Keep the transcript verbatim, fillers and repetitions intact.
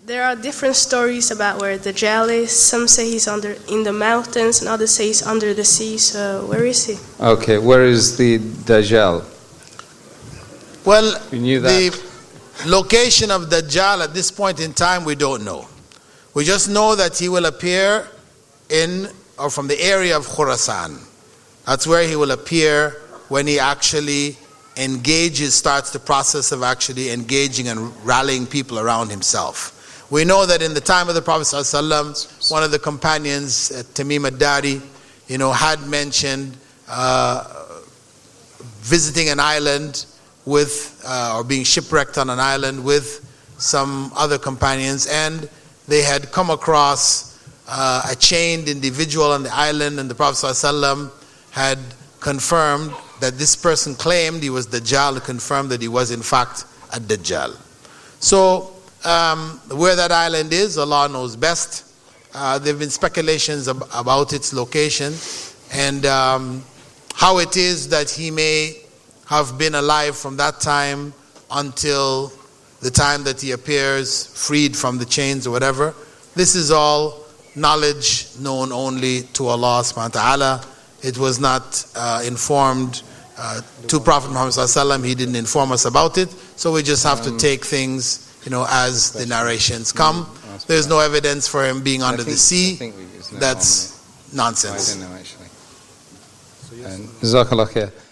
there are different stories about where Dajjal is. Some say he's under in the mountains, and others say he's under the sea. So where is he? Okay, where is the Dajjal? Well, You knew that? the location of Dajjal at this point in time, we don't know. We just know that he will appear in or from the area of Khurasan. That's where he will appear when he actually engages, starts the process of actually engaging and rallying people around himself. We know that in the time of the Prophet ﷺ, one of the companions, uh, Tamim ad-Dari, you know, had mentioned uh, visiting an island with, uh, or being shipwrecked on an island with some other companions, and they had come across uh, a chained individual on the island, and the Prophet ﷺ had confirmed that this person claimed he was Dajjal, confirmed that he was in fact a Dajjal. So, Um, where that island is, Allah knows best. Uh, there have been speculations ab- about its location and um, how it is that he may have been alive from that time until the time that he appears freed from the chains or whatever. This is all knowledge known only to Allah subhanahu wa ta'ala. It was not uh, informed uh, to Prophet Muhammad sallallahu alaihi wasallam. He didn't inform us about it. So we just have to take things, you know, as the narrations come. There's no evidence for him being under the sea. That's nonsense. I don't know actually. Jazakallah khair.